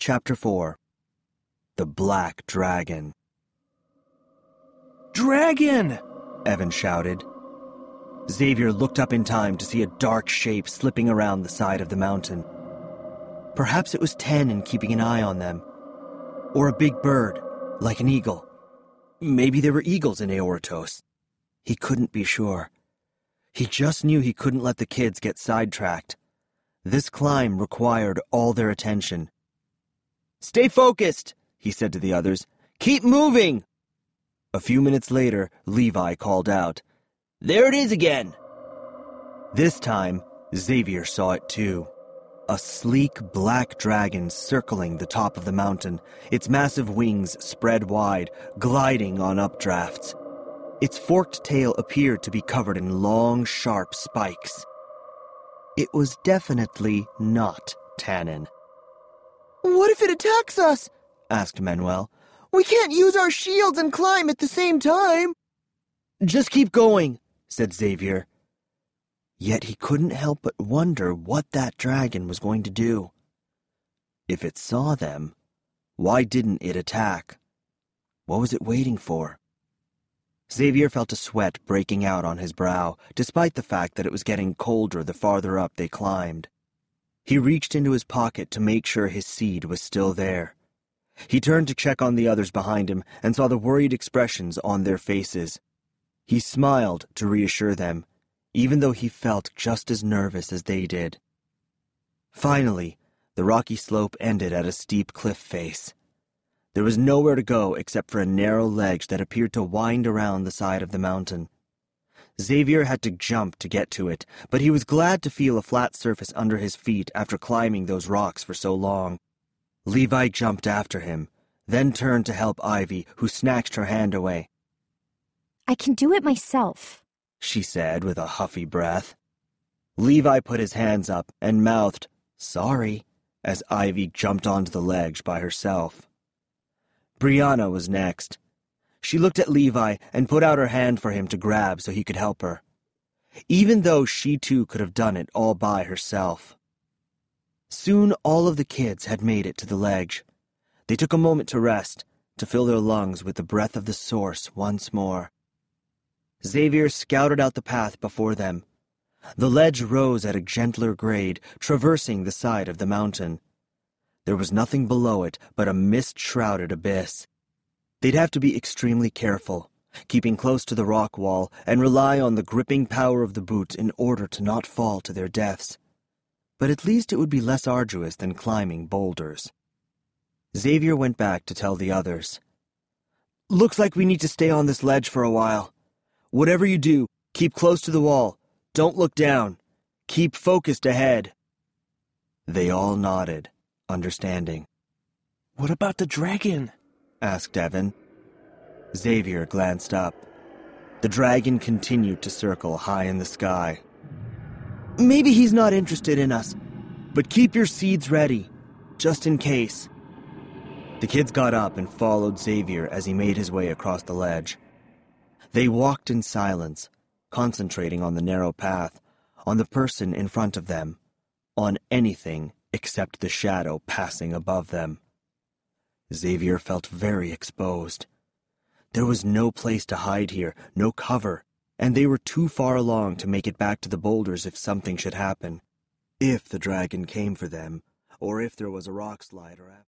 Chapter 4. The Black Dragon. "Dragon!" Evan shouted. Xavier looked up in time to see a dark shape slipping around the side of the mountain. Perhaps it was Tannen keeping an eye on them. Or a big bird, like an eagle. Maybe there were eagles in Eoratos. He couldn't be sure. He just knew he couldn't let the kids get sidetracked. This climb required all their attention. "Stay focused," he said to the others. "Keep moving!" A few minutes later, Levi called out, "There it is again!" This time, Xavier saw it too. A sleek black dragon circling the top of the mountain, its massive wings spread wide, gliding on updrafts. Its forked tail appeared to be covered in long, sharp spikes. It was definitely not Tannen. "What if it attacks us?" asked Manuel. "We can't use our shields and climb at the same time." "Just keep going," said Xavier. Yet he couldn't help but wonder what that dragon was going to do. If it saw them, why didn't it attack? What was it waiting for? Xavier felt a sweat breaking out on his brow, despite the fact that it was getting colder the farther up they climbed. He reached into his pocket to make sure his seed was still there. He turned to check on the others behind him and saw the worried expressions on their faces. He smiled to reassure them, even though he felt just as nervous as they did. Finally, the rocky slope ended at a steep cliff face. There was nowhere to go except for a narrow ledge that appeared to wind around the side of the mountain. Xavier had to jump to get to it, but he was glad to feel a flat surface under his feet after climbing those rocks for so long. Levi jumped after him, then turned to help Ivy, who snatched her hand away. "I can do it myself," she said with a huffy breath. Levi put his hands up and mouthed, "Sorry," as Ivy jumped onto the ledge by herself. Brianna was next. She looked at Levi and put out her hand for him to grab so he could help her, even though she too could have done it all by herself. Soon all of the kids had made it to the ledge. They took a moment to rest, to fill their lungs with the breath of the source once more. Xavier scouted out the path before them. The ledge rose at a gentler grade, traversing the side of the mountain. There was nothing below it but a mist-shrouded abyss. They'd have to be extremely careful, keeping close to the rock wall and rely on the gripping power of the boots in order to not fall to their deaths. But at least it would be less arduous than climbing boulders. Xavier went back to tell the others. "Looks like we need to stay on this ledge for a while. Whatever you do, keep close to the wall. Don't look down. Keep focused ahead." They all nodded, understanding. "What about the dragon?" asked Evan. Xavier glanced up. The dragon continued to circle high in the sky. "Maybe he's not interested in us, but keep your seeds ready, just in case." The kids got up and followed Xavier as he made his way across the ledge. They walked in silence, concentrating on the narrow path, on the person in front of them, on anything except the shadow passing above them. Xavier felt very exposed. There was no place to hide here, no cover, and they were too far along to make it back to the boulders if something should happen. If the dragon came for them, or if there was a rock slide or